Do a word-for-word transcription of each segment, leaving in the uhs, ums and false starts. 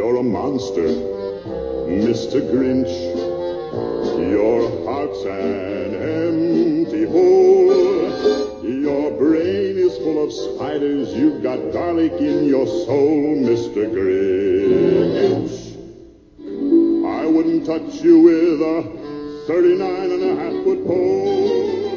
You're a monster, Mister Grinch. Your heart's an empty hole. Your brain is full of spiders. You've got garlic in your soul, Mister Grinch. I wouldn't touch you with a thirty-nine and a half foot pole.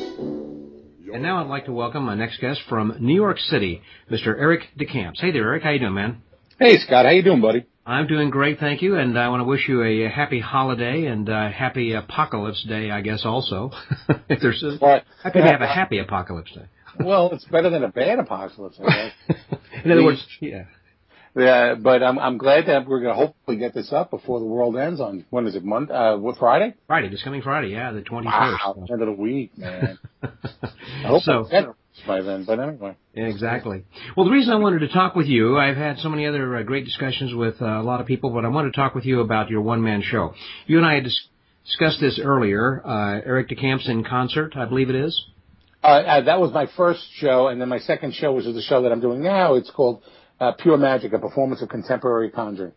And now I'd like to welcome my next guest from New York City, Mister Eric DeCamps. Hey there, Eric. How you doing, man? Hey, Scott. How you doing, buddy? I'm doing great, thank you, and I want to wish you a happy holiday and a happy Apocalypse Day, I guess, also. If there's a, right. Happy to have a happy Apocalypse Day. Well, it's better than a bad apocalypse, I guess. In other words, yeah. Yeah, but I'm I'm glad that we're going to hopefully get this up before the world ends on, when is it, Monday? Uh, what, Friday? Friday, this coming Friday, yeah, the twenty-first. Wow, end of the week, man. I hope so, I get it by then, but anyway. Exactly. Well, the reason I wanted to talk with you, I've had so many other uh, great discussions with uh, a lot of people, but I wanted to talk with you about your one-man show. You and I had dis- discussed this earlier, uh, Eric DeCamps in Concert, I believe it is. Uh, uh, that was my first show, and then my second show, which is the show that I'm doing now. It's called uh, Pure Magic, a performance of contemporary conjuring.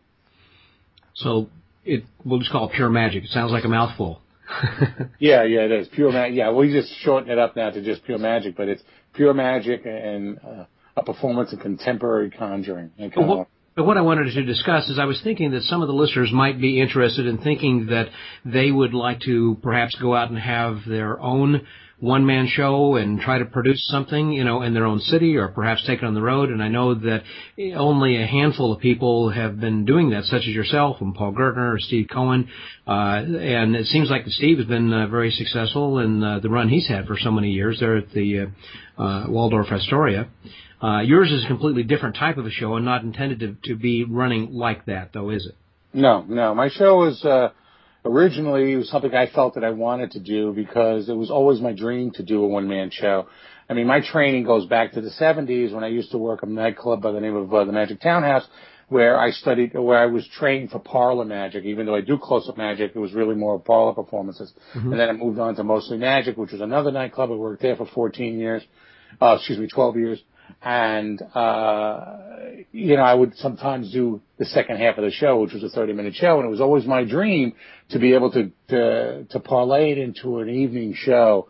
So it we'll just call it Pure Magic. It sounds like a mouthful. yeah, yeah, it is. Pure Magic. Yeah, we just shorten it up now to just Pure Magic, but it's Pure Magic and uh, a performance of contemporary conjuring. But what, but what I wanted to discuss is I was thinking that some of the listeners might be interested in thinking that they would like to perhaps go out and have their own one-man show and try to produce something, you know, in their own city or perhaps take it on the road. And I know that only a handful of people have been doing that, such as yourself and Paul Gertner or Steve Cohen. Uh, and it seems like Steve has been uh, very successful in uh, the run he's had for so many years there at the uh, uh, Waldorf Astoria. Uh, yours is a completely different type of a show and not intended to, to be running like that, though, is it? No, no. My show is... Uh Originally, it was something I felt that I wanted to do because it was always my dream to do a one-man show. I mean, my training goes back to the seventies when I used to work at a nightclub by the name of uh, the Magic Townhouse, where I studied, where I was trained for parlor magic. Even though I do close-up magic, it was really more parlor performances. Mm-hmm. And then I moved on to Mostly Magic, which was another nightclub. I worked there for fourteen years, uh, excuse me, twelve years. And, uh, you know, I would sometimes do the second half of the show, which was a thirty-minute show, and it was always my dream to be able to, to, to parlay it into an evening show.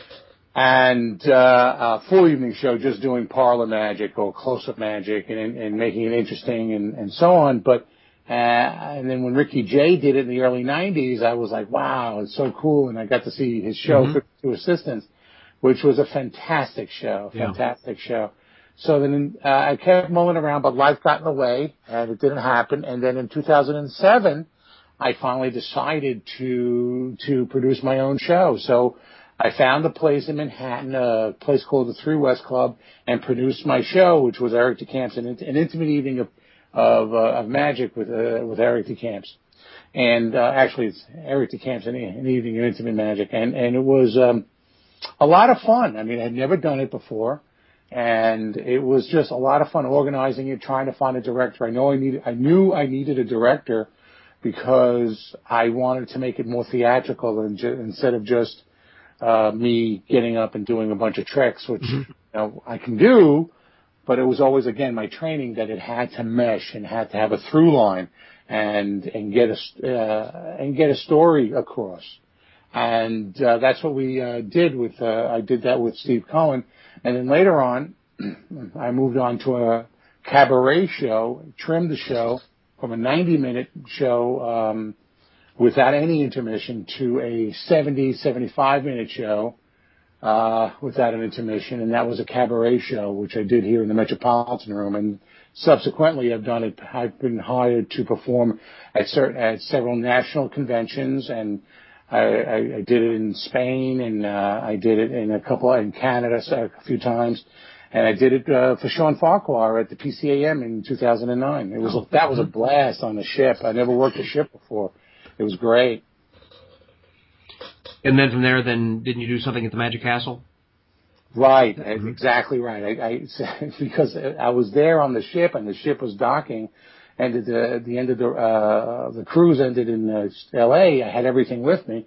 And, uh, a full evening show just doing parlor magic or close-up magic and, and making it interesting and, and so on. But, uh, and then when Ricky Jay did it in the early nineties, I was like, wow, it's so cool. And I got to see his show, mm-hmm. fifty-two Assistants, which was a fantastic show, fantastic yeah. show. So then uh, I kept mulling around, but life got in the way, and it didn't happen. And then in two thousand seven, I finally decided to to produce my own show. So I found a place in Manhattan, a place called the Three West Club, and produced my show, which was Eric DeCamps, an, an intimate evening of of, uh, of magic with uh, with Eric DeCamps. And uh, actually, it's Eric DeCamps, an, an evening of intimate magic, and and it was um, a lot of fun. I mean, I'd never done it before. And it was just a lot of fun organizing it, trying to find a director. I know I needed, I knew I needed a director because I wanted to make it more theatrical than ju- instead of just, uh, me getting up and doing a bunch of tricks, which, mm-hmm. you know, I can do, but it was always, again, my training that it had to mesh and had to have a through line and, and get a, uh, and get a story across. And, uh, that's what we, uh, did with, uh, I did that with Steve Cohen. And then later on, I moved on to a cabaret show, trimmed the show from a ninety-minute show um, without any intermission to a seventy, seventy-five-minute show uh, without an intermission, and that was a cabaret show, which I did here in the Metropolitan Room. And subsequently, I've done it. I've been hired to perform at certain at several national conventions and. I, I, I did it in Spain, and uh, I did it in a couple in Canada so a few times, and I did it uh, for Sean Farquhar at the P C A M in two thousand nine. It was a, that was a blast on the ship. I never worked a ship before. It was great. And then from there, then didn't you do something at the Magic Castle? Right, mm-hmm. Exactly right. I, I because I was there on the ship, and the ship was docking. And at the, the end of the, uh, the cruise ended in uh, L A. I had everything with me.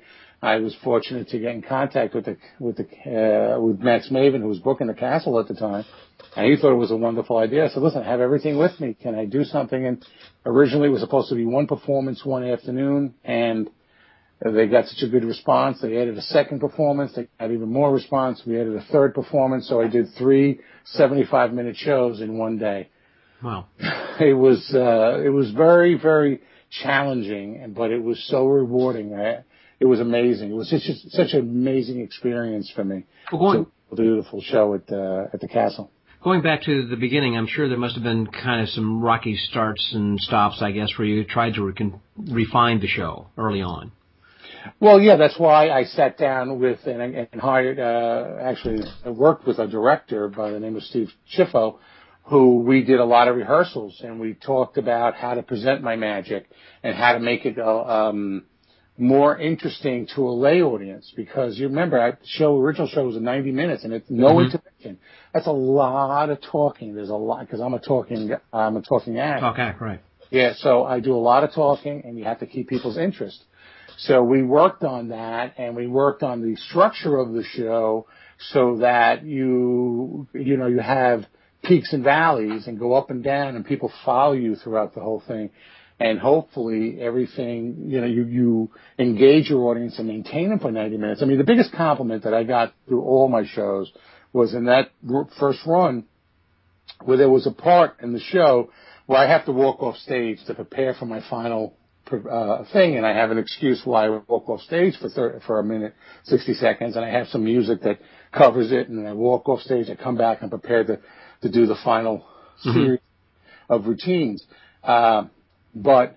I was fortunate to get in contact with the with the uh, with Max Maven, who was booking the Castle at the time, and he thought it was a wonderful idea. I said, "Listen, I have everything with me. Can I do something?" And originally, it was supposed to be one performance one afternoon, and they got such a good response. They added a second performance. They had even more response. We added a third performance. So I did three seventy-five minute shows in one day. Wow! It was uh, it was very very challenging, but it was so rewarding. I, It was amazing. It was just such an amazing experience for me. Well, going, to do the full show at the, at the Castle. Going back to the beginning, I'm sure there must have been kind of some rocky starts and stops, I guess, where you tried to re- refine the show early on. Well, yeah, that's why I sat down with and, and hired, uh, actually worked with a director by the name of Steve Schiffo, who we did a lot of rehearsals, and we talked about how to present my magic and how to make it, uh, um, more interesting to a lay audience, because you remember our show, original show was ninety minutes and it's no mm-hmm. intermission. That's a lot of talking. There's a lot, because I'm a talking, I'm a talking act. Talk act, right. Yeah, so I do a lot of talking and you have to keep people's interest. So we worked on that, and we worked on the structure of the show so that you, you know, you have peaks and valleys and go up and down and people follow you throughout the whole thing. And hopefully everything, you know, you, you engage your audience and maintain them for ninety minutes. I mean, the biggest compliment that I got through all my shows was in that first run where there was a part in the show where I have to walk off stage to prepare for my final uh, thing. And I have an excuse why I walk off stage for thirty, for a minute, sixty seconds. And I have some music that covers it. And then I walk off stage, I come back and prepare to, to do the final mm-hmm. series of routines. Uh, But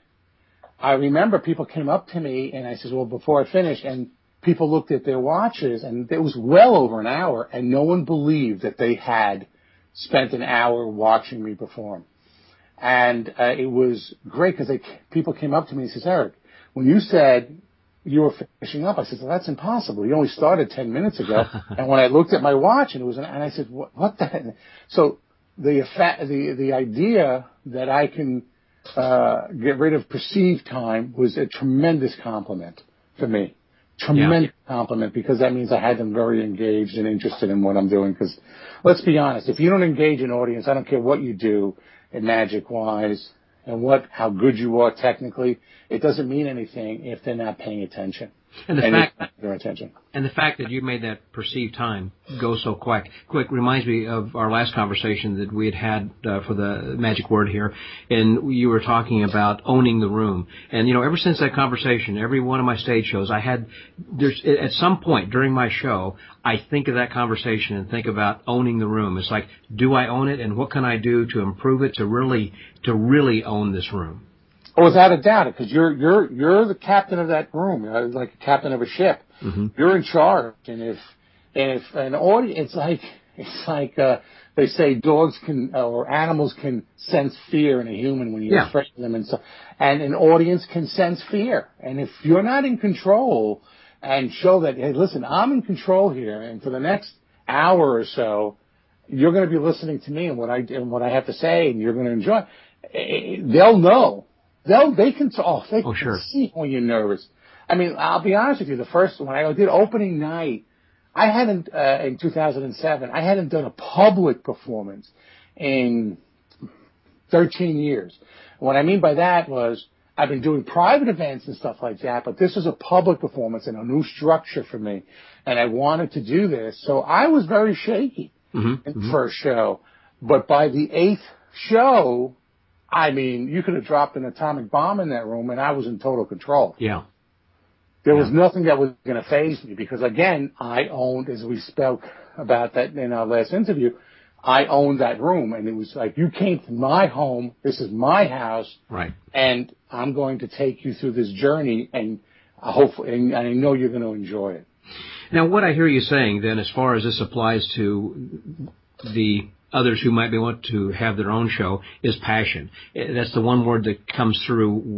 I remember people came up to me and I said, well, before I finish, and people looked at their watches and it was well over an hour and no one believed that they had spent an hour watching me perform. And uh, it was great because people came up to me and says, Eric, when you said you were finishing up, I said, well, that's impossible. You only started ten minutes ago. And when I looked at my watch and it was, an, and I said, what, what the heck? So the, the, the idea that I can Uh, get rid of perceived time was a tremendous compliment for me. Tremendous yeah. compliment, because that means I had them very engaged and interested in what I'm doing. Because let's be honest, if you don't engage an audience, I don't care what you do in magic-wise and what how good you are technically, it doesn't mean anything if they're not paying attention. And the and fact their attention. And the fact that you made that perceived time go so quick, quick reminds me of our last conversation that we had had uh, for the magic word here, and you were talking about owning the room. And you know, ever since that conversation, every one of my stage shows, I had there's at some point during my show, I think of that conversation and think about owning the room. It's like, do I own it, and what can I do to improve it to really to really own this room? Oh, without a doubt, because you're you're you're the captain of that room, you know, like a captain of a ship. Mm-hmm. You're in charge, and if and if an audience, it's like it's like uh, they say dogs can uh, or animals can sense fear in a human when you're yeah. afraid of them, and so and an audience can sense fear. And if you're not in control and show that, hey, listen, I'm in control here, and for the next hour or so, you're going to be listening to me and what I and what I have to say, and you're going to enjoy. They'll know. They'll, they can, oh, they oh, can sure. see when you're nervous. I mean, I'll be honest with you, the first, when I did opening night, I hadn't, uh, in two thousand seven, I hadn't done a public performance in thirteen years. What I mean by that was, I've been doing private events and stuff like that, but this was a public performance and a new structure for me. And I wanted to do this. So I was very shaky mm-hmm. in the mm-hmm. first show. But by the eighth show, I mean, you could have dropped an atomic bomb in that room and I was in total control. Yeah. There yeah. was nothing that was going to faze me because, again, I owned, as we spoke about that in our last interview, I owned that room. And it was like, you came to my home. This is my house. Right. And I'm going to take you through this journey, and I hope, and I know you're going to enjoy it. Now, what I hear you saying then, as far as this applies to the others who might be want to have their own show, is passion. That's the one word that comes through with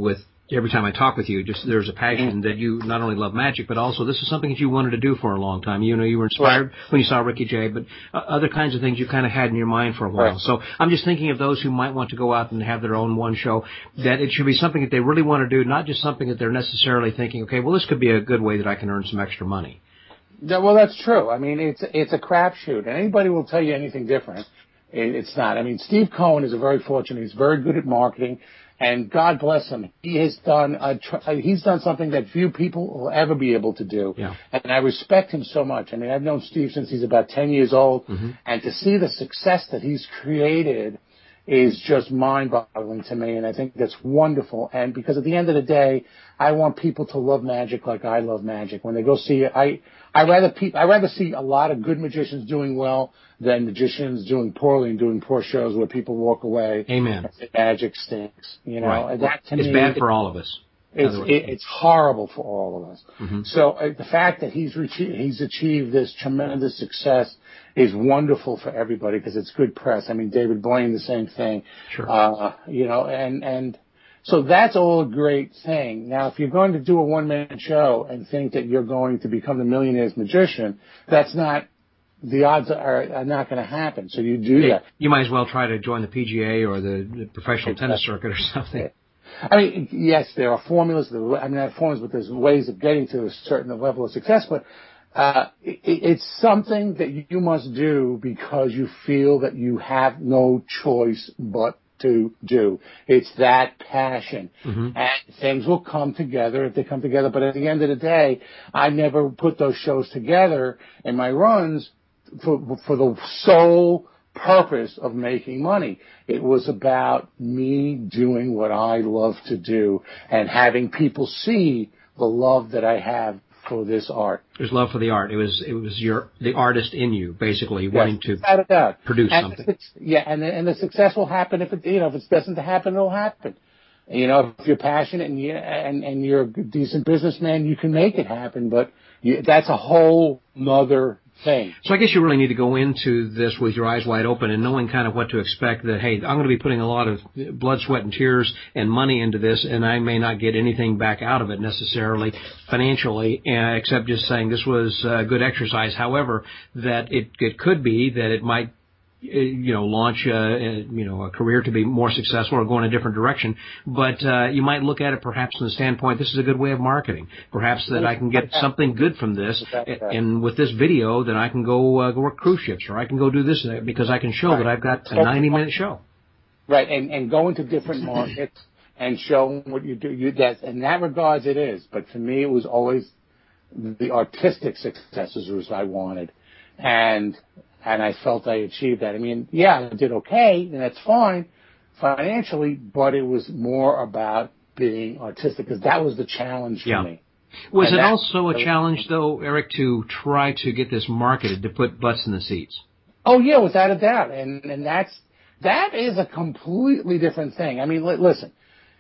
every time I talk with you, just there's a passion that you not only love magic, but also this is something that you wanted to do for a long time. You know, you were inspired right. when you saw Ricky Jay, but uh, other kinds of things you kind of had in your mind for a while. Right. So I'm just thinking of those who might want to go out and have their own one show, that it should be something that they really want to do, not just something that they're necessarily thinking, okay, well, this could be a good way that I can earn some extra money. Yeah, well, that's true. I mean, it's it's a crapshoot, and anybody will tell you anything different. It, it's not. I mean, Steve Cohen is a very fortunate. He's very good at marketing, and God bless him. He has done a, he's done something that few people will ever be able to do, yeah. and I respect him so much. I mean, I've known Steve since he's about ten years old, mm-hmm. and to see the success that he's created is just mind-boggling to me, and I think that's wonderful. And because at the end of the day, I want people to love magic like I love magic. When they go see it, I I rather pe- I rather see a lot of good magicians doing well than magicians doing poorly and doing poor shows where people walk away. Amen. And say magic stinks. You know, right. and that to it's me, bad for all of us. It's it, it's horrible for all of us. Mm-hmm. So uh, the fact that he's re- he's achieved this tremendous success is wonderful for everybody because it's good press. I mean, David Blaine, the same thing. Sure. Uh, you know, and and so that's all a great thing. Now, if you're going to do a one man show and think that you're going to become the millionaire's magician, that's not. The odds are, are not going to happen. So you do hey, that. You might as well try to join the P G A or the, the professional exactly. tennis circuit or something. I mean, yes, there are formulas. There are, I mean, not formulas, but there's ways of getting to a certain level of success. But uh, it, it's something that you must do because you feel that you have no choice but to do. It's that passion. Mm-hmm. And things will come together if they come together. But at the end of the day, I never put those shows together in my runs for, for the sole purpose of making money. It was about me doing what I love to do and having people see the love that I have for this art. There's love for the art. It was it was your the artist in you, basically, yes, wanting to without a doubt. produce and something. The, yeah, and the, and the success will happen if it you know if it doesn't happen, it'll happen. You know, if you're passionate and you and and you're a decent businessman, you can make it happen. But you, that's a whole nother thing. So I guess you really need to go into this with your eyes wide open and knowing kind of what to expect, that, hey, I'm going to be putting a lot of blood, sweat, and tears and money into this, and I may not get anything back out of it necessarily financially, uh, except just saying this was uh, good exercise. However, that it, it could be that it might you know, launch, uh, you know, a career to be more successful or go in a different direction. But, uh, you might look at it perhaps from the standpoint, this is a good way of marketing. Perhaps that I can get something good from this. And with this video, then I can go, uh, go work cruise ships, or I can go do this because I can show that I've got a ninety minute show. Right. And, and go into different markets and show what you do. You, that, in that regards, it is. But for me, it was always the artistic successes was I wanted. And, And I felt I achieved that. I mean, yeah, I did okay, and that's fine financially, but it was more about being artistic because that was the challenge for yeah. me. Was and it also a challenge, though, Eric, to try to get this marketed, to put butts in the seats? Oh, yeah, without a doubt. And and that's that is a completely different thing. I mean, li- listen,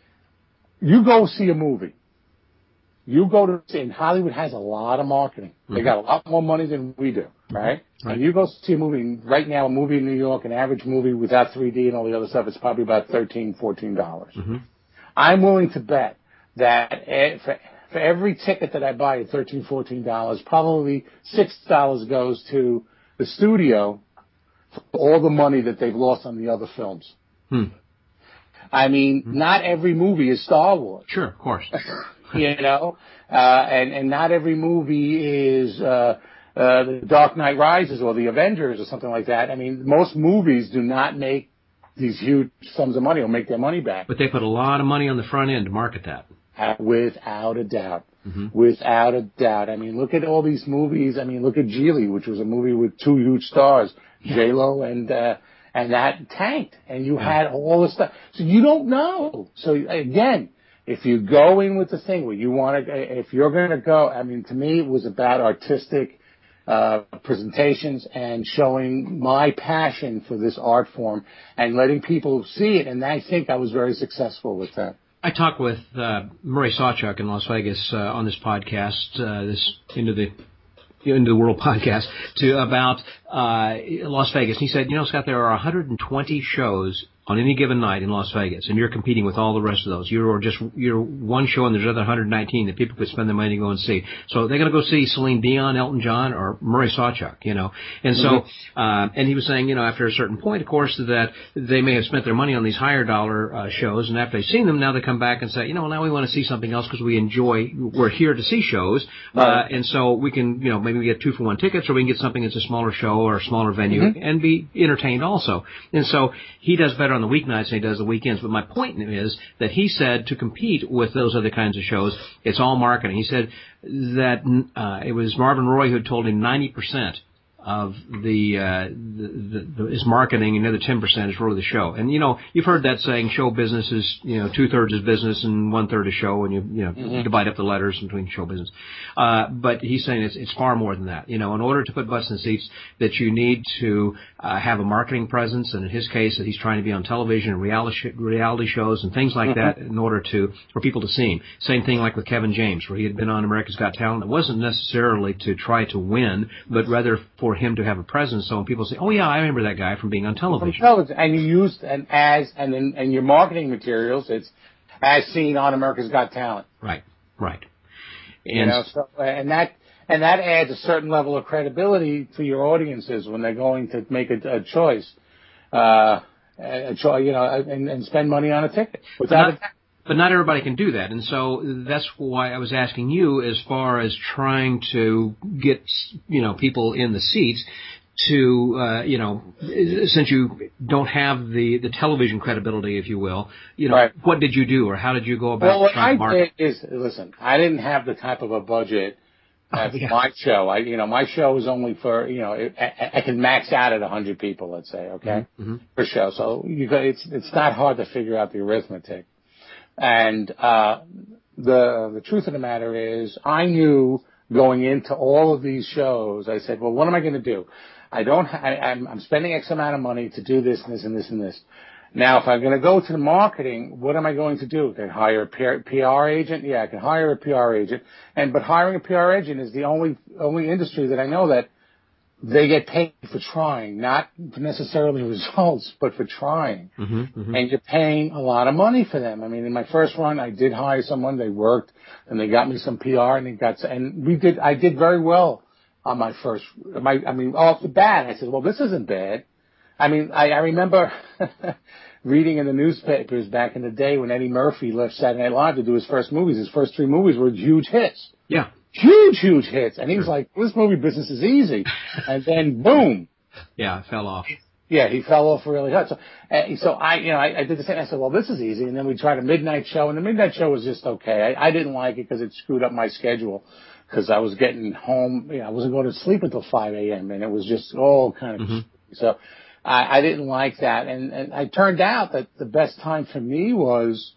you go see a movie. You go to see, and Hollywood has a lot of marketing. They mm-hmm. got a lot more money than we do, right? Right. And you go see a movie, right now, a movie in New York, an average movie without three D and all the other stuff, it's probably about thirteen dollars, fourteen dollars. Mm-hmm. I'm willing to bet that for, for every ticket that I buy at thirteen dollars, fourteen dollars, probably six dollars goes to the studio for all the money that they've lost on the other films. Hmm. I mean, hmm. not every movie is Star Wars. Sure, of course. You know, uh, and, and not every movie is, uh, uh, The Dark Knight Rises or The Avengers or something like that. I mean, most movies do not make these huge sums of money or make their money back. But they put a lot of money on the front end to market that. Uh, without a doubt. Mm-hmm. Without a doubt. I mean, look at all these movies. I mean, look at Geely, which was a movie with two huge stars, yeah. J-Lo and, uh, and that tanked. And you yeah. had all this stuff. So you don't know. So again, if you go in with the thing where you want to, if you're going to go, I mean, to me, it was about artistic uh presentations and showing my passion for this art form and letting people see it. And I think I was very successful with that. I talked with uh, Murray Sawchuk in Las Vegas uh, on this podcast, uh, this Into the Into the World podcast, to about uh, Las Vegas. He said, you know, Scott, there are one hundred twenty shows on any given night in Las Vegas, and you're competing with all the rest of those. You're just you're one show, and there's another one hundred nineteen that people could spend their money to go and see. So they're going to go see Celine Dion, Elton John, or Murray Sawchuk, you know. And so, mm-hmm. uh, and he was saying, you know, after a certain point, of course, that they may have spent their money on these higher dollar uh, shows, and after they've seen them, now they come back and say, you know, now we want to see something else because we enjoy. We're here to see shows, uh, right. and so we can, you know, maybe we get two for one tickets, or we can get something that's a smaller show or a smaller venue mm-hmm. and be entertained also. And so he does better on the weeknights than he does the weekends. But my point is that he said to compete with those other kinds of shows, it's all marketing. He said that uh, it was Marvin Roy who had told him ninety percent of the, uh, the, the, the is marketing, and the other ten percent is really the show. And, you know, you've heard that saying, show business is, you know, two-thirds is business and one-third is show, and you, you know, mm-hmm. you divide up the letters between show business. Uh, but he's saying it's, it's far more than that. You know, in order to put butts in seats, that you need to uh, have a marketing presence, and in his case, that he's trying to be on television and reality, reality shows and things like mm-hmm. that in order to, for people to see him. Same thing like with Kevin James, where he had been on America's Got Talent. It wasn't necessarily to try to win, but rather for him to have a presence, so when people say, "Oh yeah, I remember that guy from being on television," from television, and you used and as and in and your marketing materials, it's as seen on America's Got Talent. Right, right, and you know, so, and that and that adds a certain level of credibility to your audiences when they're going to make a, a choice, uh, a choice, you know, and, and spend money on a ticket. Without a But not everybody can do that, and so that's why I was asking you, as far as trying to get, you know, people in the seats to, uh, you know, since you don't have the, the television credibility, if you will, you know, right. what did you do, or how did you go about well, what trying to market? I did is, listen, I didn't have the type of a budget as oh, yeah. my show. I, you know, my show was only for, you know, I, I can max out at one hundred people, let's say, okay, mm-hmm. per show. So you got, it's it's not hard to figure out the arithmetic. And uh the the truth of the matter is, I knew going into all of these shows, I said, well, what am I going to do? I don't. Ha- I, I'm, I'm spending X amount of money to do this and this and this and this. Now, if I'm going to go to the marketing, what am I going to do? Can I hire a P R agent? Yeah, I can hire a P R agent. And but hiring a P R agent is the only only industry that I know that they get paid for trying, not for necessarily results, but for trying. Mm-hmm, mm-hmm. And you're paying a lot of money for them. I mean, in my first run, I did hire someone. They worked, and they got me some P R, and they got, and we did. I did very well on my first. My, I mean, off the bat, I said, "Well, this isn't bad." I mean, I, I remember reading in the newspapers back in the day when Eddie Murphy left Saturday Night Live to do his first movies. His first three movies were huge hits. Yeah. Huge, huge hits. And he was like, this movie business is easy. And then, boom. Yeah, it fell off. Yeah, he fell off really hard. So, uh, so I, you know, I, I did the same. I said, well, this is easy. And then we tried a midnight show, and the midnight show was just okay. I, I didn't like it because it screwed up my schedule, because I was getting home, you know, I wasn't going to sleep until five a.m., and it was just all kind of, mm-hmm. so I, I didn't like that. And, and it turned out that the best time for me was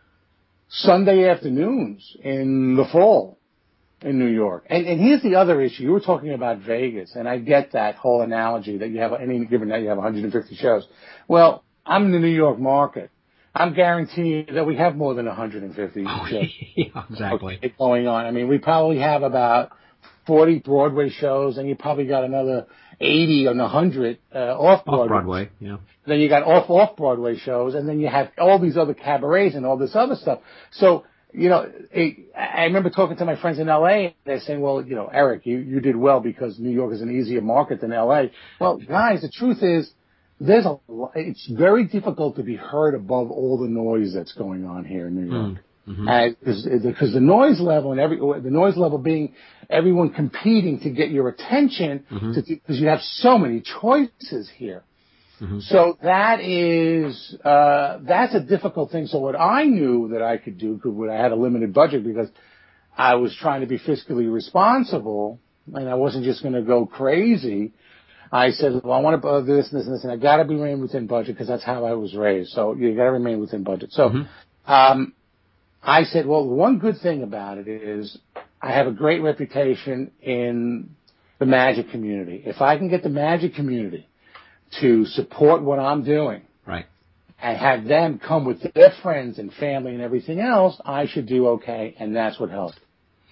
Sunday afternoons in the fall. In New York. And, and here's the other issue. You were talking about Vegas, and I get that whole analogy that you have, any given night you have one hundred fifty shows. Well, I'm in the New York market. I'm guaranteed that we have more than one hundred fifty oh, shows yeah, exactly. going on. I mean, we probably have about forty Broadway shows, and you probably got another eighty or one hundred uh, off-Broadway. Off-Broadway, yeah. Then you got off-off-Broadway shows, and then you have all these other cabarets and all this other stuff. So, you know, it, I remember talking to my friends in L A, and they're saying, well, you know, Eric, you, you did well because New York is an easier market than L A. Well, guys, the truth is, there's a, it's very difficult to be heard above all the noise that's going on here in New York. Mm-hmm. And because the noise level and every, the noise level being everyone competing to get your attention, mm-hmm. to, because you have so many choices here. Mm-hmm. So that is, uh, that's a difficult thing. So what I knew that I could do, because I had a limited budget because I was trying to be fiscally responsible and I wasn't just going to go crazy. I said, well, I want to do this and this and this, and I got to remain within budget because that's how I was raised. So you got to remain within budget. So, mm-hmm. um, I said, well, one good thing about it is I have a great reputation in the magic community. If I can get the magic community to support what I'm doing, right, and have them come with their friends and family and everything else, I should do okay, and that's what helped.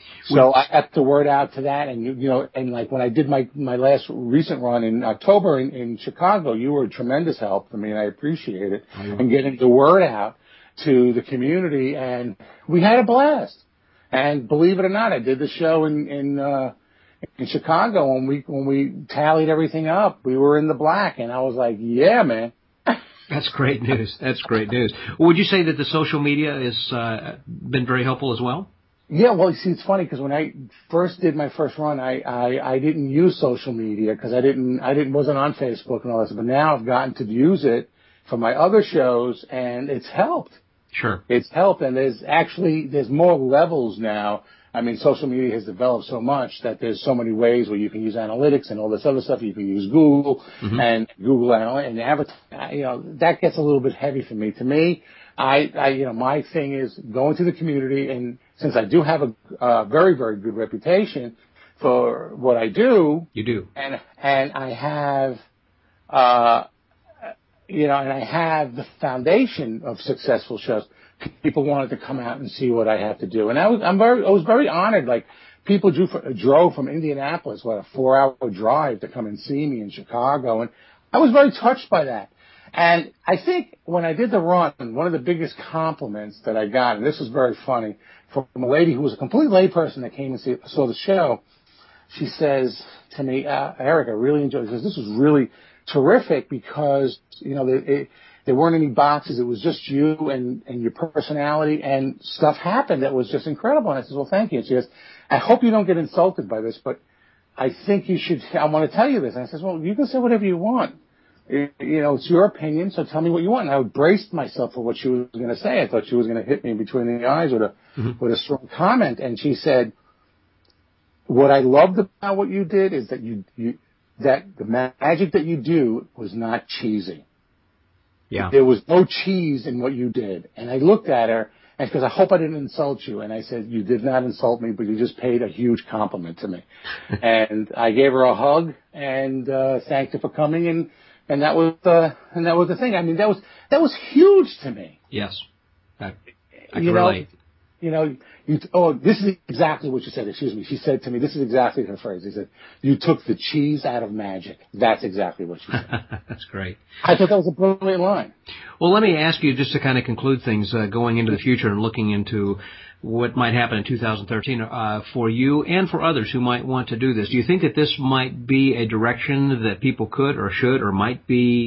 So I got the word out to that, and you, you know, and like when I did my my last recent run in October in, in Chicago, you were a tremendous help for me, and I appreciate it. Mm-hmm. And getting the word out to the community, and we had a blast. And believe it or not, I did the show in in, uh, in Chicago. When we when we tallied everything up, we were in the black, and I was like, yeah, man. That's great news. That's great news. Would you say that the social media has uh, been very helpful as well? Yeah, well, you see, it's funny because when I first did my first run, I, I, I didn't use social media because I didn't, I didn't, wasn't on Facebook and all that stuff. But now I've gotten to use it for my other shows, and it's helped. Sure. It's helped, and there's actually, there's more levels now. I mean, social media has developed so much that there's so many ways where you can use analytics and all this other stuff. You can use Google mm-hmm. and Google Analytics and advertise. You know, that gets a little bit heavy for me. To me, I, I, you know, my thing is going to the community, and since I do have a uh, very, very good reputation for what I do. You do. And, and I have, uh, you know, and I have the foundation of successful shows. People wanted to come out and see what I have to do. And I was, I'm very, I was very honored. Like, people drew for, drove from Indianapolis, what, a four hour drive to come and see me in Chicago. And I was very touched by that. And I think when I did the run, one of the biggest compliments that I got, and this was very funny, from a lady who was a complete layperson that came and see, saw the show, she says to me, uh, Eric, I really enjoyed it. She says, this was really terrific because, you know, it, it, there weren't any boxes. It was just you and, and your personality, and stuff happened that was just incredible. And I said, well, thank you. And she goes, I hope you don't get insulted by this, but I think you should, I want to tell you this. And I said, well, you can say whatever you want. You know, it's your opinion, so tell me what you want. And I braced myself for what she was going to say. I thought she was going to hit me between the eyes with a, mm-hmm. with a strong comment. And she said, what I loved about what you did is that you, you, that the magic that you do was not cheesy. Yeah. There was no cheese in what you did. And I looked at her, and because I hope I didn't insult you. And I said, you did not insult me, but you just paid a huge compliment to me. And I gave her a hug and, uh, thanked her for coming, and, and that was, uh, and that was the thing. I mean, that was, that was huge to me. Yes. I, I can you relate. Know, you know, you, oh, this is exactly what she said. Excuse me. She said to me, this is exactly her phrase. She said, you took the cheese out of magic. That's exactly what she said. That's great. I thought that was a brilliant line. Well, let me ask you, just to kind of conclude things, uh, going into the future and looking into what might happen in two thousand thirteen, uh, for you and for others who might want to do this. Do you think that this might be a direction that people could or should or might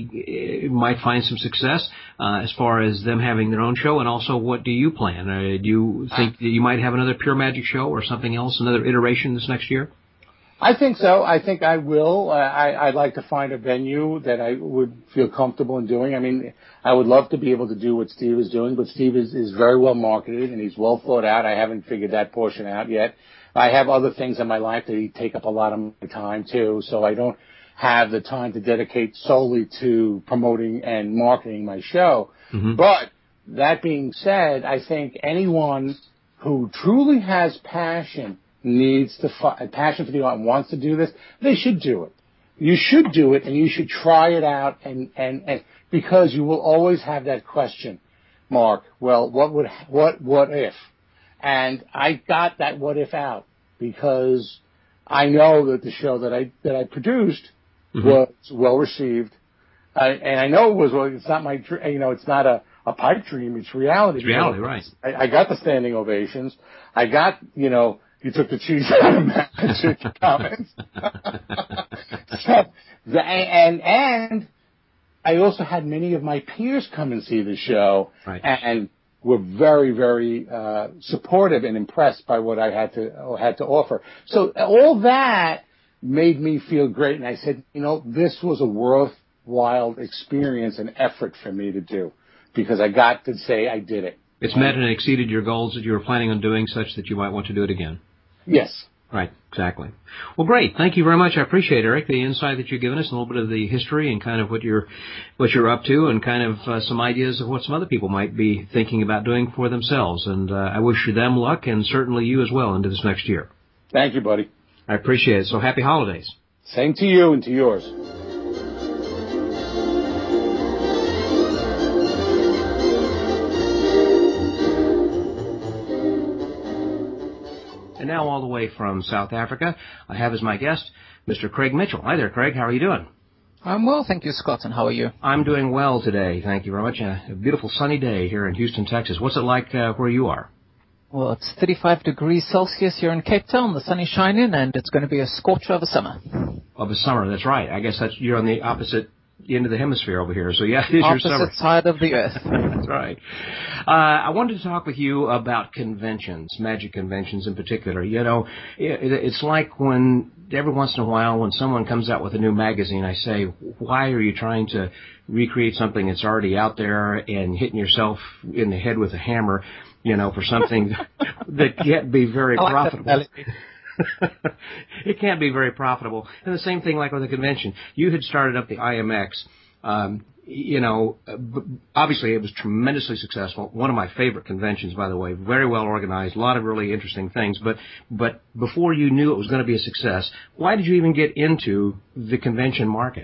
be, might find some success, uh, as far as them having their own show? And also, what do you plan? Uh, do you think that you might have another Pure Magic show or something else, another iteration this next year? I think so. I think I will. Uh, I, I'd like to find a venue that I would feel comfortable in doing. I mean, I would love to be able to do what Steve is doing, but Steve is, is very well marketed and he's well thought out. I haven't figured that portion out yet. I have other things in my life that take up a lot of my time too, so I don't have the time to dedicate solely to promoting and marketing my show. Mm-hmm. But that being said, I think anyone who truly has passion needs to fi- passion for the art and wants to do this, they should do it. You should do it, and you should try it out, and, and, and because you will always have that question, Mark. Well, what would what what if? And I got that what if out because I know that the show that I that I produced mm-hmm. was well received, uh, and I know it was. Well, it's not my you know it's not a, a pipe dream. It's reality. It's reality, right? I, I got the standing ovations. I got you know. You took the cheese out of magic comments. so, the, and, and I also had many of my peers come and see the show right. and were very, very, uh, supportive and impressed by what I had to, had to offer. So all that made me feel great. And I said, you know, this was a worthwhile experience and effort for me to do because I got to say I did it. It's met and exceeded your goals that you were planning on doing such that you might want to do it again. Yes. Right, exactly. Well, great. Thank you very much. I appreciate it, Eric, the insight that you've given us, a little bit of the history and kind of what you're what you're up to and kind of uh, some ideas of what some other people might be thinking about doing for themselves. And uh, I wish them luck and certainly you as well into this next year. Thank you, buddy. I appreciate it. So happy holidays. Same to you and to yours. And now all the way from South Africa, I have as my guest Mister Craig Mitchell. Hi there, Craig. How are you doing? I'm well, thank you, Scott. And how are you? I'm doing well today. Thank you very much. A beautiful sunny day here in Houston, Texas. What's it like uh, where you are? Well, it's thirty-five degrees Celsius here in Cape Town. The sun is shining, and it's going to be a scorcher of a summer. Of a summer, that's right. I guess that's you're on the opposite end of the hemisphere over here. So, yeah, it is your summer. Opposite side of the earth. That's right. Uh, I wanted to talk with you about conventions, magic conventions in particular. You know, it, it's like when every once in a while when someone comes out with a new magazine, I say, why are you trying to recreate something that's already out there and hitting yourself in the head with a hammer, you know, for something that can't be very I like profitable? It can't be very profitable. And the same thing like with a convention. You had started up the I M X. Um, you know, obviously it was tremendously successful. One of my favorite conventions, by the way. Very well organized. A lot of really interesting things. But but before you knew it was going to be a success, why did you even get into the convention market?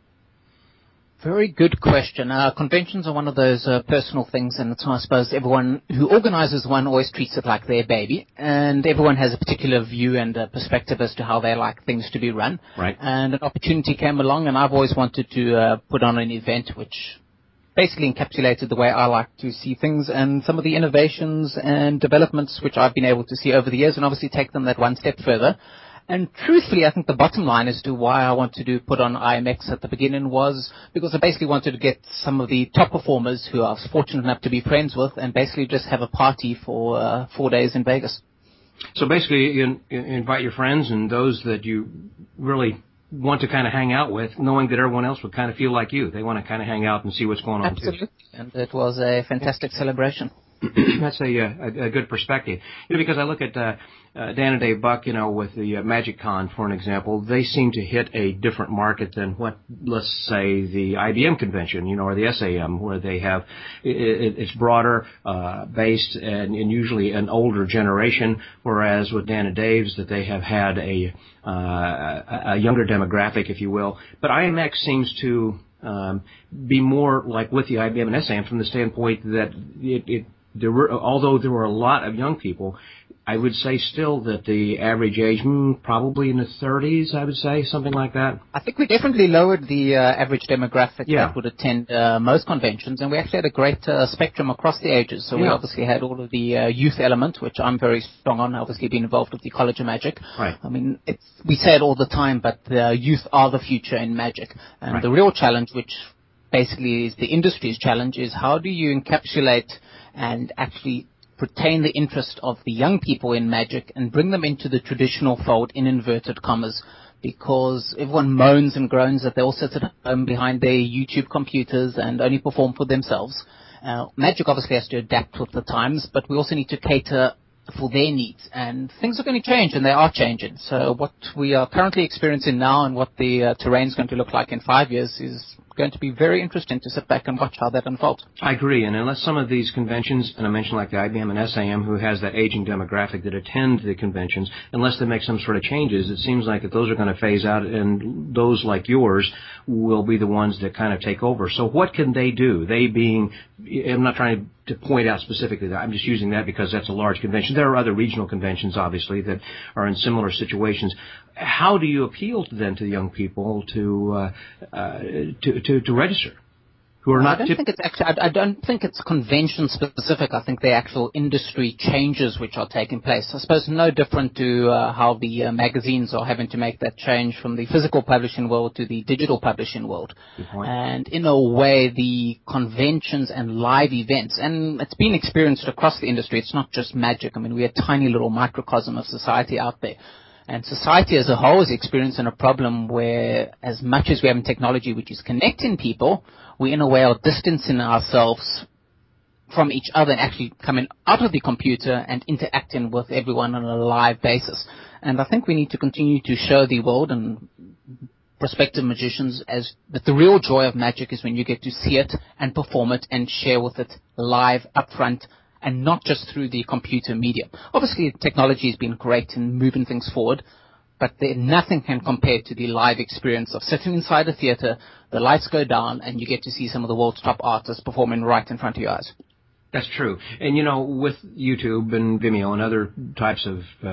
Very good question. Uh, conventions are one of those uh, personal things, and it's, I suppose everyone who organizes one always treats it like their baby, and everyone has a particular view and a perspective as to how they like things to be run. Right. And an opportunity came along, and I've always wanted to uh, put on an event which basically encapsulated the way I like to see things and some of the innovations and developments which I've been able to see over the years, and obviously take them that one step further. And truthfully, I think the bottom line as to why I wanted to put on I M X at the beginning was because I basically wanted to get some of the top performers who I was fortunate enough to be friends with and basically just have a party for uh, four days in Vegas. So basically, you, you invite your friends and those that you really want to kind of hang out with, knowing that everyone else would kind of feel like you. They want to kind of hang out and see what's going on. Absolutely. Too. And it was a fantastic celebration. That's a, a a good perspective, you know, because I look at uh, uh, Dan and Dave Buck, you know, with the uh, Magic Con, for an example. They seem to hit a different market than what, let's say, the I B M convention, you know, or the S A M, where they have it, it's broader uh, based and, and usually an older generation. Whereas with Dan and Dave's, that they have had a uh, a, a younger demographic, if you will. But I M X seems to um, be more like with the I B M and S A M from the standpoint that it. it There were, although there were a lot of young people, I would say still that the average age, hmm, probably in the thirties, I would say, something like that. I think we definitely lowered the uh, average demographic yeah. that would attend uh, most conventions, and we actually had a great uh, spectrum across the ages. So yeah. we obviously had all of the uh, youth element, which I'm very strong on, obviously being involved with the College of Magic. Right. I mean, it's, we say it all the time, but the youth are the future in magic. And right. the real challenge, which basically is the industry's challenge, is how do you encapsulate and actually retain the interest of the young people in magic and bring them into the traditional fold in inverted commas, because everyone moans and groans that they all sit at home behind their YouTube computers and only perform for themselves. Uh, magic obviously has to adapt with the times, but we also need to cater for their needs, and things are going to change, and they are changing. So what we are currently experiencing now and what the uh, terrain is going to look like in five years is going to be very interesting to sit back and watch how that unfolds. I agree, and unless some of these conventions, and I mentioned like the I B M and S A M, who has that aging demographic that attend the conventions, unless they make some sort of changes, it seems like that those are going to phase out, and those like yours will be the ones that kind of take over. So what can they do? They being, I'm not trying to point out specifically that, I'm just using that because that's a large convention. There are other regional conventions, obviously, that are in similar situations. How do you appeal to then to the young people to uh, uh, to, to to register? Who are well, not I don't tip- think it's actually. I, I don't think it's convention specific. I think the actual industry changes which are taking place. I suppose no different to uh, how the uh, magazines are having to make that change from the physical publishing world to the digital publishing world. Good point. And in a way, the conventions and live events, and it's been experienced across the industry. It's not just magic. I mean, we're a tiny little microcosm of society out there. And society as a whole is experiencing a problem where, as much as we have technology which is connecting people, we in a way are distancing ourselves from each other and actually coming out of the computer and interacting with everyone on a live basis. And I think we need to continue to show the world and prospective magicians as that the real joy of magic is when you get to see it and perform it and share with it live up front, and not just through the computer medium. Obviously, technology has been great in moving things forward, but there, nothing can compare to the live experience of sitting inside a theater, the lights go down, and you get to see some of the world's top artists performing right in front of your eyes. That's true. And, you know, with YouTube and Vimeo and other types of uh,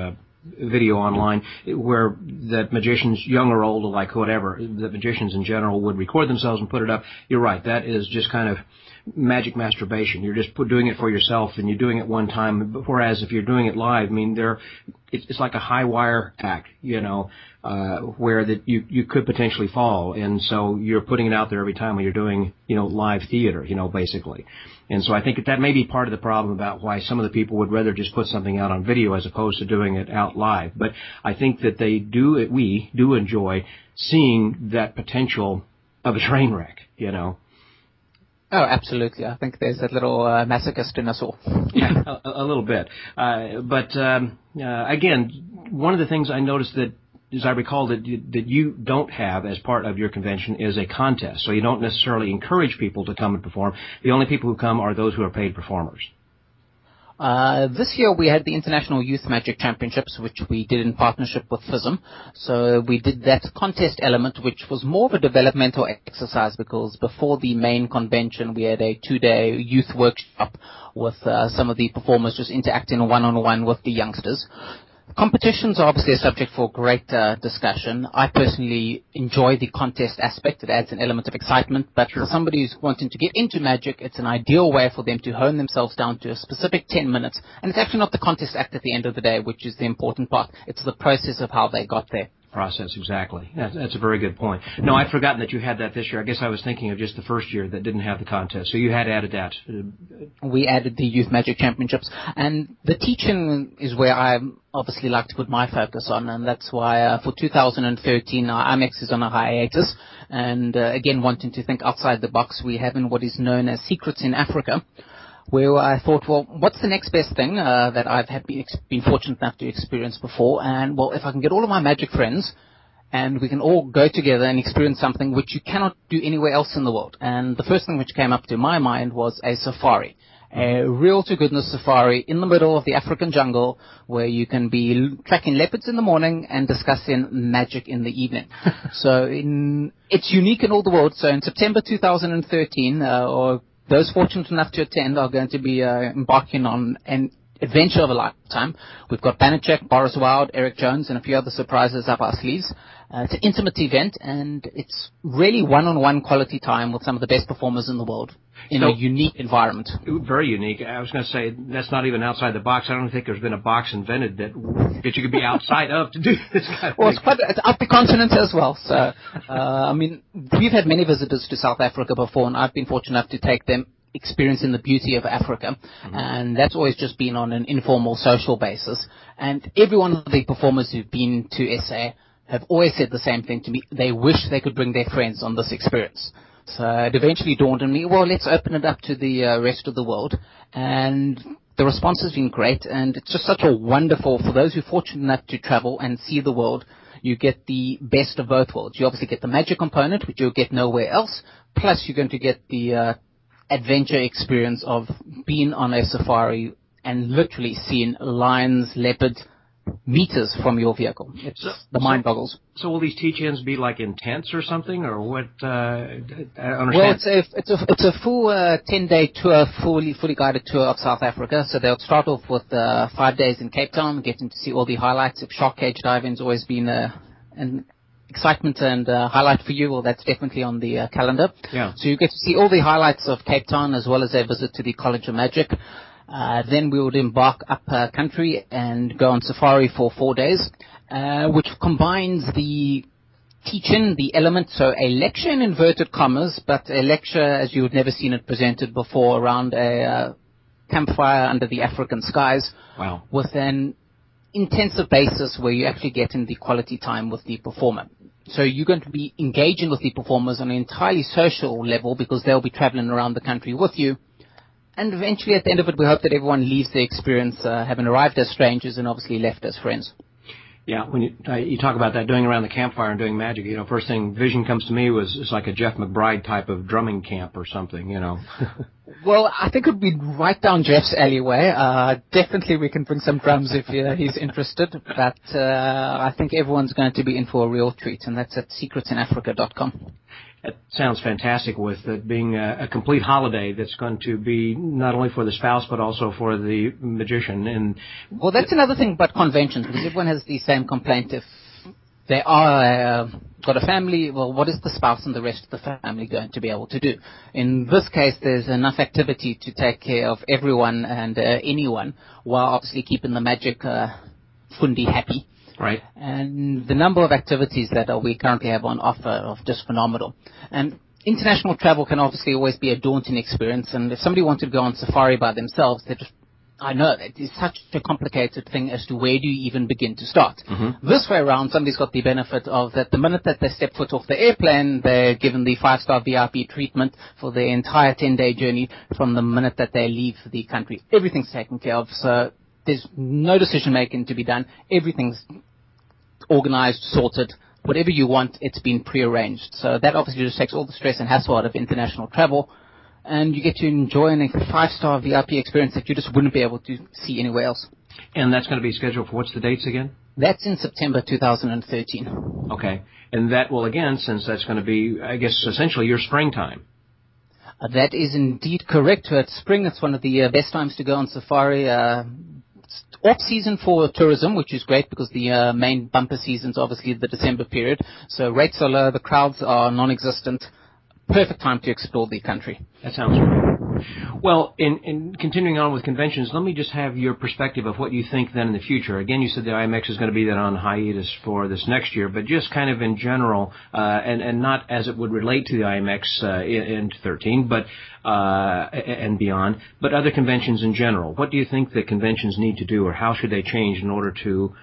video online where that magicians, young or old, like whatever, that magicians in general would record themselves and put it up. You're right. That is just kind of magic masturbation. You're just put, doing it for yourself, and you're doing it one time. Whereas if you're doing it live, I mean, there, it's, it's like a high wire act, you know, uh, where that you you could potentially fall, and so you're putting it out there every time when you're doing, you know, live theater, you know, basically. And so I think that, that may be part of the problem about why some of the people would rather just put something out on video as opposed to doing it out live. But I think that they do, we do enjoy seeing that potential of a train wreck, you know. Oh, absolutely. I think there's that little uh, masochist in us all. Yeah, a, a little bit. Uh, but um, uh, again, one of the things I noticed that, as I recall, that you, that you don't have as part of your convention is a contest. So you don't necessarily encourage people to come and perform. The only people who come are those who are paid performers. Uh, this year we had the International Youth Magic Championships, which we did in partnership with FISM. So we did that contest element, which was more of a developmental exercise, because before the main convention we had a two-day youth workshop with uh, some of the performers just interacting one-on-one with the youngsters. Competitions are obviously a subject for great uh, discussion. I personally enjoy the contest aspect. It adds an element of excitement. But for somebody who's wanting to get into magic, it's an ideal way for them to hone themselves down to a specific ten minutes. And it's actually not the contest act at the end of the day, which is the important part. It's the process of how they got there. Process, exactly. That's, that's a very good point. No, I'd forgotten that you had that this year. I guess I was thinking of just the first year that didn't have the contest. So you had added that. We added the Youth Magic Championships. And the teaching is where I obviously like to put my focus on. And that's why uh, for two thousand thirteen, our IMEX is on a hiatus. And uh, again, wanting to think outside the box, we have in what is known as Secrets in Africa, where I thought, well, what's the next best thing uh, that I've had been, been fortunate enough to experience before? And, well, if I can get all of my magic friends and we can all go together and experience something which you cannot do anywhere else in the world. And the first thing which came up to my mind was a safari. A real-to-goodness safari in the middle of the African jungle where you can be tracking leopards in the morning and discussing magic in the evening. So in, it's unique in all the world. So in September two thousand thirteen, uh, or those fortunate enough to attend are going to be uh, embarking on an adventure of a lifetime. We've got Banachek, Boris Wilde, Eric Jones, and a few other surprises up our sleeves. Uh, it's an intimate event, and it's really one-on-one quality time with some of the best performers in the world in so, a unique environment. Very unique. I was going to say, that's not even outside the box. I don't think there's been a box invented that that you could be outside of to do this kind of well, thing. It's, quite, it's up the continent as well. So, uh, I mean, we've had many visitors to South Africa before, and I've been fortunate enough to take them experiencing the beauty of Africa, mm-hmm. and that's always just been on an informal social basis. And every one of the performers who've been to S A have always said the same thing to me. They wish they could bring their friends on this experience. So it eventually dawned on me, well, let's open it up to the uh, rest of the world. And the response has been great, and it's just such a wonderful, for those who are fortunate enough to travel and see the world, you get the best of both worlds. You obviously get the magic component, which you'll get nowhere else, plus you're going to get the uh, adventure experience of being on a safari and literally seeing lions, leopards, meters from your vehicle. It's so, the mind boggles. So will these teach-ins be like in tents or something, or what? Uh, I understand. Well, it's a it's a it's a full uh, ten-day tour, fully fully guided tour of South Africa. So they'll start off with uh, five days in Cape Town, getting to see all the highlights. If shark cage diving's always been uh, an excitement and uh, highlight for you, well, that's definitely on the uh, calendar. Yeah. So you get to see all the highlights of Cape Town as well as a visit to the College of Magic. Uh, then we would embark up uh, country and go on safari for four days, uh, which combines the teaching, the element, so a lecture in inverted commas, but a lecture as you had never seen it presented before around a uh, campfire under the African skies. Wow. With an intensive basis where you actually get in the quality time with the performer. So you're going to be engaging with the performers on an entirely social level because they'll be traveling around the country with you. And eventually, at the end of it, we hope that everyone leaves the experience uh, having arrived as strangers and obviously left as friends. Yeah, when you uh, you talk about that, doing around the campfire and doing magic, you know, first thing vision comes to me was it's like a Jeff McBride type of drumming camp or something, you know. Well, I think it would be right down Jeff's alleyway. Uh, definitely we can bring some drums if uh, he's interested, but uh, I think everyone's going to be in for a real treat, and that's at secrets in africa dot com. It sounds fantastic with it being a, a complete holiday that's going to be not only for the spouse but also for the magician. And well, that's another thing about conventions, because everyone has the same complaint. If they are uh, got a family, well, what is the spouse and the rest of the family going to be able to do? In this case, there's enough activity to take care of everyone and uh, anyone, while obviously keeping the magic uh, fundi happy. Right. And the number of activities that uh, we currently have on offer are just phenomenal. And international travel can obviously always be a daunting experience, and if somebody wanted to go on safari by themselves, they just I know it is such a complicated thing as to where do you even begin to start. Mm-hmm. This way around, somebody's got the benefit of that the minute that they step foot off the airplane, they're given the five-star V I P treatment for their entire ten-day journey from the minute that they leave the country. Everything's taken care of, so there's no decision-making to be done. Everything's organized, sorted. Whatever you want, it's been prearranged. So that obviously just takes all the stress and hassle out of international travel, and you get to enjoy a five-star V I P experience that you just wouldn't be able to see anywhere else. And that's going to be scheduled for, what's the dates again? That's in September two thousand thirteen. Okay. And that will, again, since that's going to be, I guess, essentially your springtime. Uh, that is indeed correct. It's spring. It's one of the uh, best times to go on safari. Uh, Off-season for tourism, which is great because the uh, main bumper season is obviously the December period. So rates are low, the crowds are non-existent. Perfect time to explore the country. That sounds great. Well, in, in continuing on with conventions, let me just have your perspective of what you think then in the future. Again, you said the I M X is going to be then on hiatus for this next year, but just kind of in general, uh, and, and not as it would relate to the I M X uh, in, in thirteen, but uh, and beyond, but other conventions in general. What do you think the conventions need to do, or how should they change in order to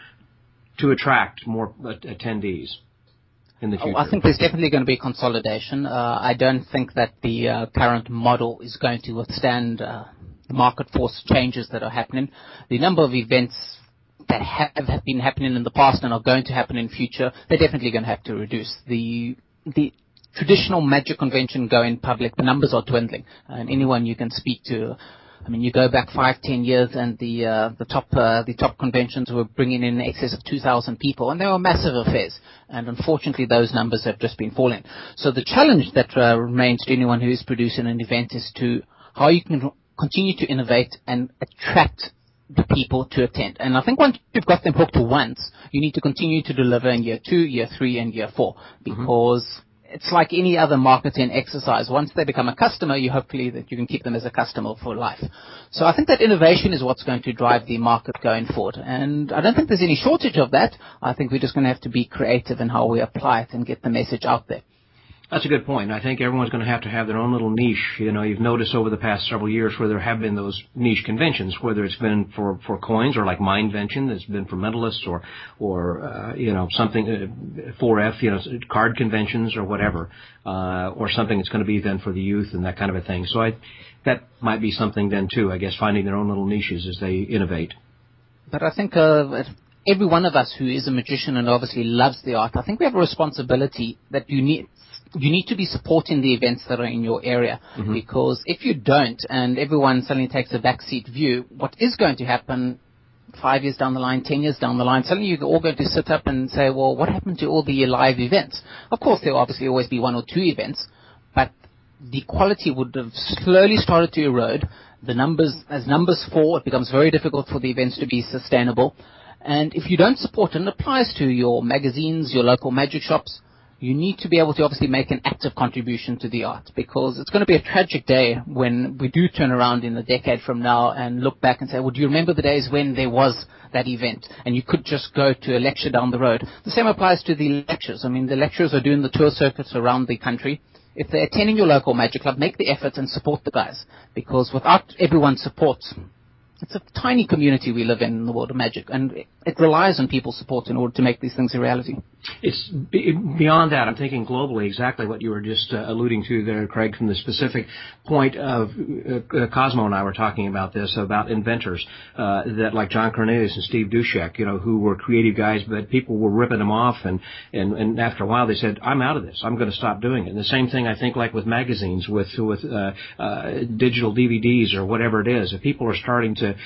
to attract more attendees in the future? Oh, I think there's definitely going to be consolidation. Uh, I don't think that the uh, current model is going to withstand uh, the market force changes that are happening. The number of events that have, have been happening in the past and are going to happen in future, they're definitely going to have to reduce. The the traditional magic convention going public, the numbers are dwindling. And anyone you can speak to, I mean, you go back five, ten years, and the uh, the top uh, the top conventions were bringing in excess of two thousand people, and they were massive affairs. And unfortunately, those numbers have just been falling. So the challenge that uh, remains to anyone who is producing an event is to how you can continue to innovate and attract the people to attend. And I think once you've got them hooked once, you need to continue to deliver in year two, year three, and year four, because mm-hmm. it's like any other marketing exercise. Once they become a customer, you hopefully that you can keep them as a customer for life. So I think that innovation is what's going to drive the market going forward. And I don't think there's any shortage of that. I think we're just going to have to be creative in how we apply it and get the message out there. That's a good point. I think everyone's going to have to have their own little niche. You know, you've noticed over the past several years where there have been those niche conventions, whether it's been for, for coins or like Mindvention, it's been for mentalists, or, or, uh, you know, something, uh, four F, you know, card conventions or whatever, uh, or something that's going to be then for the youth and that kind of a thing. So I, that might be something then too, I guess, finding their own little niches as they innovate. But I think, uh, every one of us who is a magician and obviously loves the art, I think we have a responsibility that you need, You need to be supporting the events that are in your area, mm-hmm. because if you don't and everyone suddenly takes a backseat view, what is going to happen five years down the line, ten years down the line, suddenly you're all going to sit up and say, well, what happened to all the live events? Of course, there will obviously always be one or two events, but the quality would have slowly started to erode. The numbers, as numbers fall, it becomes very difficult for the events to be sustainable. And if you don't support, and it applies to your magazines, your local magic shops, you need to be able to obviously make an active contribution to the art, because it's going to be a tragic day when we do turn around in a decade from now and look back and say, well, do you remember the days when there was that event and you could just go to a lecture down the road? The same applies to the lectures. I mean, the lecturers are doing the tour circuits around the country. If they're attending your local magic club, make the effort and support the guys, because without everyone's support, it's a tiny community we live in in the world of magic, and it relies on people's support in order to make these things a reality. It's be- beyond that. I'm thinking globally, exactly what you were just uh, alluding to there, Craig, from the specific point of uh, Cosmo and I were talking about this, about inventors, uh, that like John Cornelius and Steve Dushek, you know, who were creative guys, but people were ripping them off, and, and, and after a while they said, I'm out of this. I'm going to stop doing it. And the same thing, I think, like with magazines, with, with uh, uh, digital D V Ds or whatever it is. If people are starting to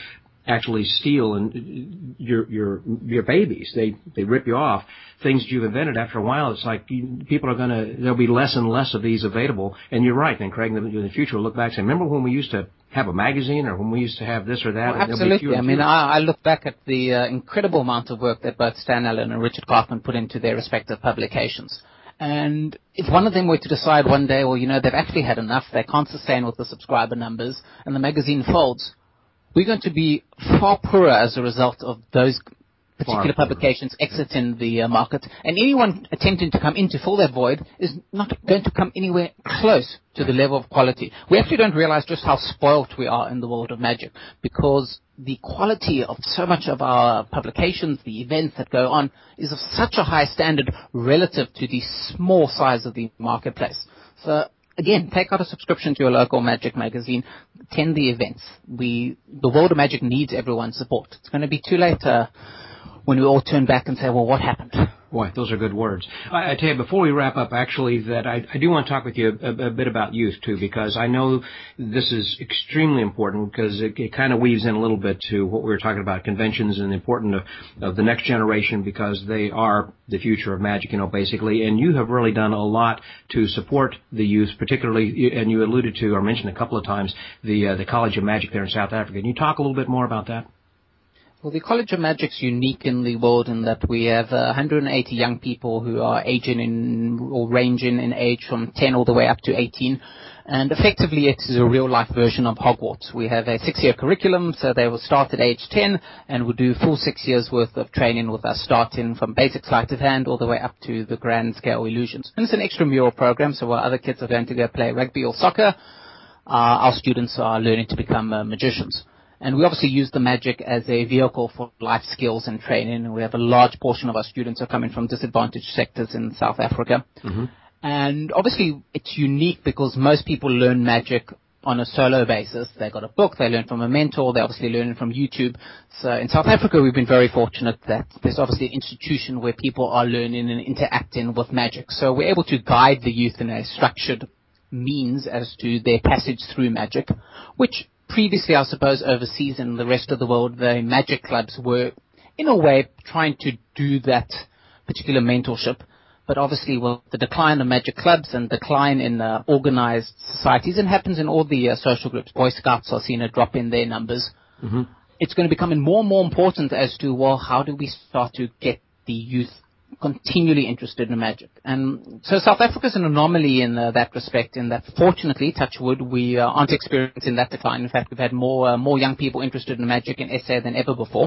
actually steal and your your your babies. They they rip you off. Things that you've invented. After a while, it's like you, people are going to. There'll be less and less of these available. And you're right. Then Craig, in the, in the future, we'll look back and say, remember when we used to have a magazine, or when we used to have this or that? Oh, absolutely. I mean, I, I look back at the uh, incredible amount of work that both Stan Allen and Richard Kaufman put into their respective publications. And if one of them were to decide one day, well, you know, they've actually had enough, they can't sustain with the subscriber numbers, and the magazine folds, we're going to be far poorer as a result of those particular publications exiting the uh, market. And anyone attempting to come in to fill that void is not going to come anywhere close to the level of quality. We actually don't realize just how spoilt we are in the world of Magic, because the quality of so much of our publications, the events that go on, is of such a high standard relative to the small size of the marketplace. So again, take out a subscription to your local Magic magazine, attend the events. We, the world of Magic needs everyone's support. It's going to be too late uh, when we all turn back and say, well, what happened? Boy, those are good words. I, I tell you, before we wrap up, actually, that I, I do want to talk with you a, a bit about youth, too, because I know this is extremely important, because it, it kind of weaves in a little bit to what we were talking about, conventions and the importance of, of the next generation, because they are the future of Magic, you know, basically. And you have really done a lot to support the youth, particularly, and you alluded to or mentioned a couple of times the uh, the College of Magic there in South Africa. Can you talk a little bit more about that? Well, the College of Magic's unique in the world in that we have uh, one hundred eighty young people who are aging in, or ranging in age from ten all the way up to eighteen. And effectively, it is a real-life version of Hogwarts. We have a six-year curriculum, so they will start at age ten and will do full six years' worth of training with us, starting from basic sleight of hand all the way up to the grand scale illusions. And it's an extramural program, so while other kids are going to go play rugby or soccer, uh, our students are learning to become uh, magicians. And we obviously use the Magic as a vehicle for life skills and training. And we have a large portion of our students are coming from disadvantaged sectors in South Africa. Mm-hmm. And obviously it's unique because most people learn Magic on a solo basis. They got a book, they learn from a mentor, they obviously learn from YouTube. So in South Africa, we've been very fortunate that there's obviously an institution where people are learning and interacting with Magic. So we're able to guide the youth in a structured means as to their passage through Magic, which previously, I suppose, overseas and the rest of the world, the Magic clubs were, in a way, trying to do that particular mentorship. But obviously, with the decline of Magic clubs and decline in uh, organized societies, and happens in all the uh, social groups, Boy Scouts are seeing a drop in their numbers. Mm-hmm. It's going to become more and more important as to, well, how do we start to get the youth continually interested in Magic? And so South Africa is an anomaly in uh, that respect, in that fortunately, touch wood, we uh, aren't experiencing that decline. In fact, we've had more uh, more young people interested in Magic in S A than ever before.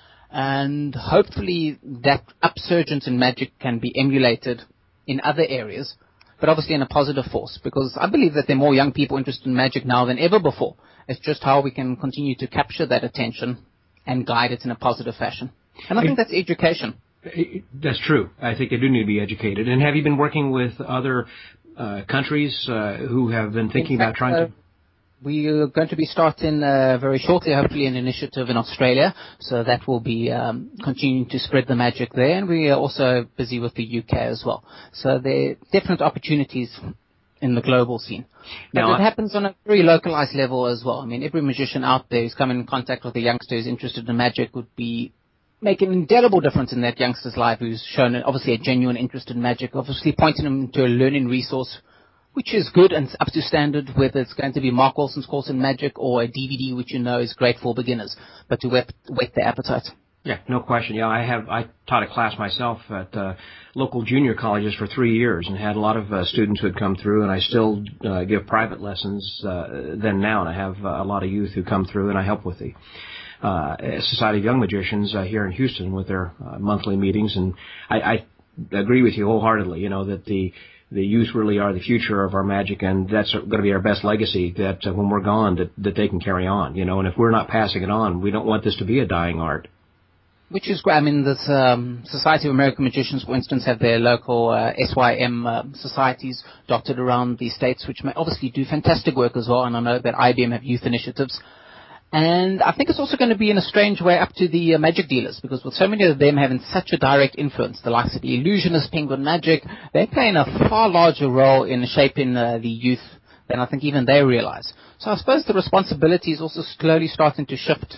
And hopefully that upsurgence in Magic can be emulated in other areas, but obviously in a positive force, because I believe that there are more young people interested in Magic now than ever before. It's just how we can continue to capture that attention and guide it in a positive fashion. And I think that's education. That's true. I think they do need to be educated. And have you been working with other uh, countries uh, who have been thinking fact, about trying uh, to... We are going to be starting uh, very shortly, hopefully, an initiative in Australia. So that will be um, continuing to spread the Magic there. And we are also busy with the U K as well. So there are definite opportunities in the global scene. But now, it happens on a very localized level as well. I mean, every magician out there who's come in contact with a youngster who's interested in Magic would be make an indelible difference in that youngster's life, who's shown obviously a genuine interest in Magic, obviously pointing him to a learning resource which is good and up to standard, whether it's going to be Mark Wilson's course in Magic or a D V D which you know is great for beginners, but to whet, whet their appetite. Yeah, no question. Yeah, I have. I taught a class myself at uh, local junior colleges for three years and had a lot of uh, students who had come through, and I still uh, give private lessons uh, then now, and I have uh, a lot of youth who come through, and I help with the Uh, Society of Young Magicians uh, here in Houston with their uh, monthly meetings, and I, I agree with you wholeheartedly. You know that the the youth really are the future of our Magic, and that's going to be our best legacy. That uh, when we're gone, that, that they can carry on. You know, and if we're not passing it on, we don't want this to be a dying art. Which is great. I mean, this um, Society of American Magicians, for instance, have their local uh, S Y M uh, societies dotted around the states, which may obviously do fantastic work as well. And I know that I B M have youth initiatives. And I think it's also going to be in a strange way up to the uh, Magic dealers, because with so many of them having such a direct influence, the likes of the Illusionist, Penguin Magic, they're playing a far larger role in shaping uh, the youth than I think even they realize. So I suppose the responsibility is also slowly starting to shift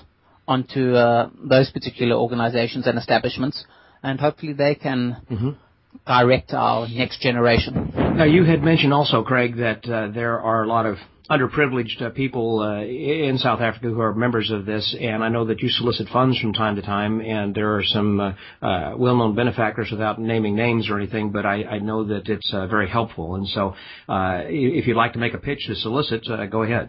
onto uh, those particular organizations and establishments, and hopefully they can mm-hmm. direct our next generation. Now, you had mentioned also, Craig, that uh, there are a lot of underprivileged uh, people uh, in South Africa who are members of this, and I know that you solicit funds from time to time, and there are some uh, uh, well-known benefactors without naming names or anything, but I, I know that it's uh, very helpful. And so uh, if you'd like to make a pitch to solicit, uh, go ahead.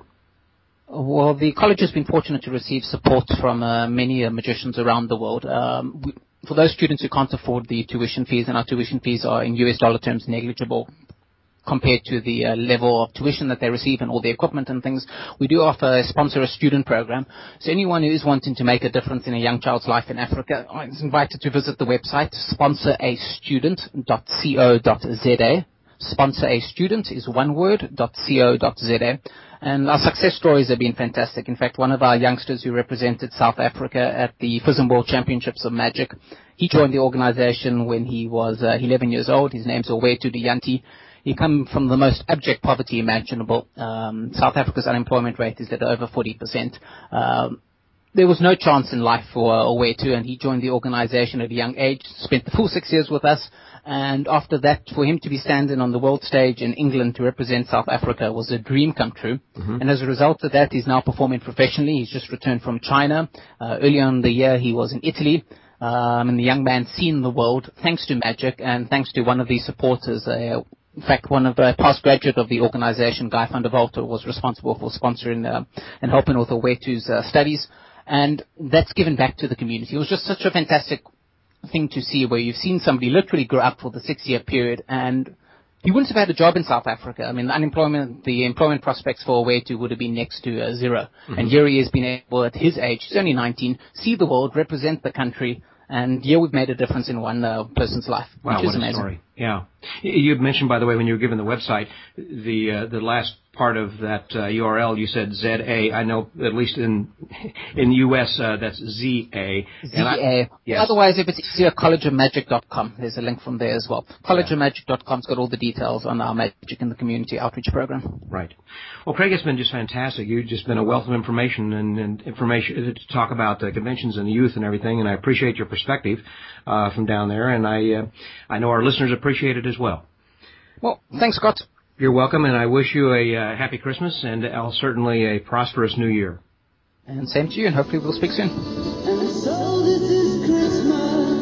Well, the college has been fortunate to receive support from uh, many uh, magicians around the world. Um, we, for those students who can't afford the tuition fees, and our tuition fees are in U S dollar terms negligible compared to the uh, level of tuition that they receive and all the equipment and things, we do offer a sponsor a student program. So anyone who is wanting to make a difference in a young child's life in Africa is invited to visit the website sponsor a student dot co dot za. Sponsor a Student is one word, .co.za. And our success stories have been fantastic. In fact, one of our youngsters who represented South Africa at the FISM World Championships of Magic, he joined the organization when he was uh, eleven years old. His name's Owetu Diyanti. He come from the most abject poverty imaginable. Um, South Africa's unemployment rate is at over forty percent. Um, There was no chance in life for uh, Owetu, and he joined the organization at a young age, spent the full six years with us, and after that, for him to be standing on the world stage in England to represent South Africa was a dream come true. Mm-hmm. And as a result of that, he's now performing professionally. He's just returned from China. Uh, earlier in the year, he was in Italy. Um, and the young man seen the world thanks to Magic and thanks to one of the supporters. Uh, in fact, one of the past graduate of the organization, Guy van der Walte, was responsible for sponsoring uh, and helping with Owetu's uh, studies. And that's given back to the community. It was just such a fantastic thing to see where you've seen somebody literally grow up for the six-year period, and he wouldn't have had a job in South Africa. I mean, the unemployment, the employment prospects for Owetu would have been next to uh, zero. Mm-hmm. And here he has been able, at his age, he's only nineteen, see the world, represent the country, and here we've made a difference in one uh, person's life, wow, which is what a amazing. Story. Yeah. You had mentioned, by the way, when you were given the website, the uh, the last part of that uh, U R L, you said Z A. I know, at least in in the U S, uh, that's Z A. Z A. Yes. Otherwise, if it's easier, college of magic dot com. There's a link from there as well. college of magic dot com's got all the details on our Magic in the Community outreach program. Right. Well, Craig, it's been just fantastic. You've just been a wealth of information and, and information to talk about uh, conventions and the youth and everything, and I appreciate your perspective uh, from down there, and I uh, I know our listeners appreciate it as well. Well, thanks, Scott. You're welcome, and I wish you a uh, happy Christmas and uh, certainly a prosperous New Year. And same to you, and hopefully we'll speak soon. And so this is Christmas.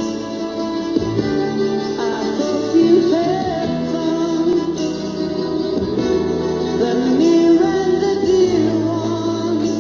I hope you had fun. The near and the dear ones,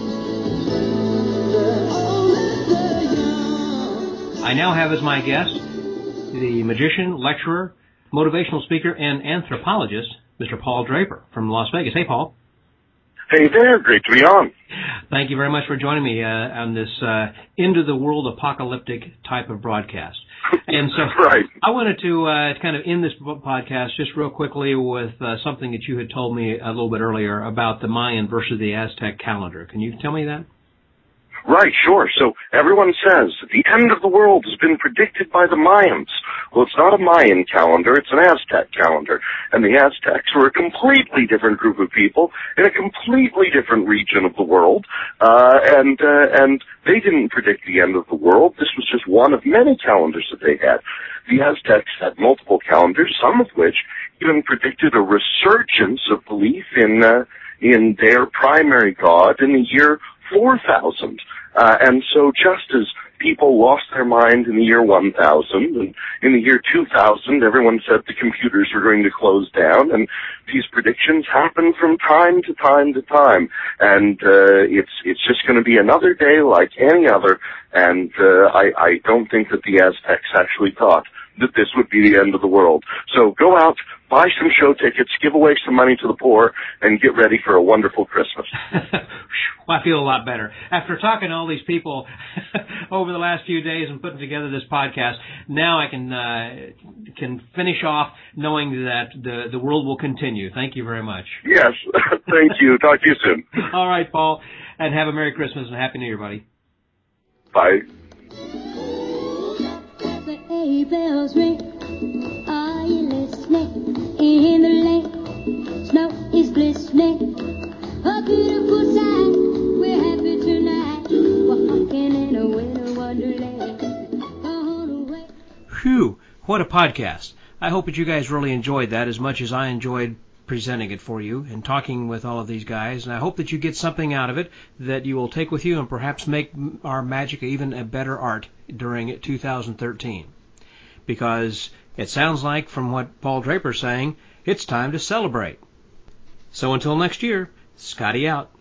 the old and the young. I now have as my guest the magician, lecturer, motivational speaker, and anthropologist, Mister Paul Draper from Las Vegas. Hey, Paul. Hey there. Great to be on. Thank you very much for joining me uh, on this uh, into-the-world apocalyptic type of broadcast. And so right. I wanted to uh, kind of end this podcast just real quickly with uh, something that you had told me a little bit earlier about the Mayan versus the Aztec calendar. Can you tell me that? Right, sure. So everyone says the end of the world has been predicted by the Mayans. Well, it's not a Mayan calendar, it's an Aztec calendar. And the Aztecs were a completely different group of people in a completely different region of the world. Uh, and, uh, and they didn't predict the end of the world. This was just one of many calendars that they had. The Aztecs had multiple calendars, some of which even predicted a resurgence of belief in, uh, in their primary god in the year four thousand. Uh, and so just as people lost their mind in the year one thousand, and in the year two thousand, everyone said the computers were going to close down, and these predictions happen from time to time to time. And uh, it's it's just going to be another day like any other, and uh, I, I don't think that the Aztecs actually thought that this would be the end of the world. So go out, buy some show tickets, give away some money to the poor, and get ready for a wonderful Christmas. Well, I feel a lot better. After talking to all these people over the last few days and putting together this podcast, now I can uh, can finish off knowing that the, the world will continue. Thank you very much. Yes, thank you. Talk to you soon. All right, Paul, and have a Merry Christmas and Happy New Year, buddy. Bye. Sleigh bells ring, are you listening? In the lane, snow is glistening. A beautiful sight, we're happy tonight. What a podcast. I hope that you guys really enjoyed that as much as I enjoyed presenting it for you and talking with all of these guys. And I hope that you get something out of it that you will take with you and perhaps make our magic even a better art during two thousand thirteen. Because it sounds like, from what Paul Draper's saying, it's time to celebrate. So until next year, Scotty out.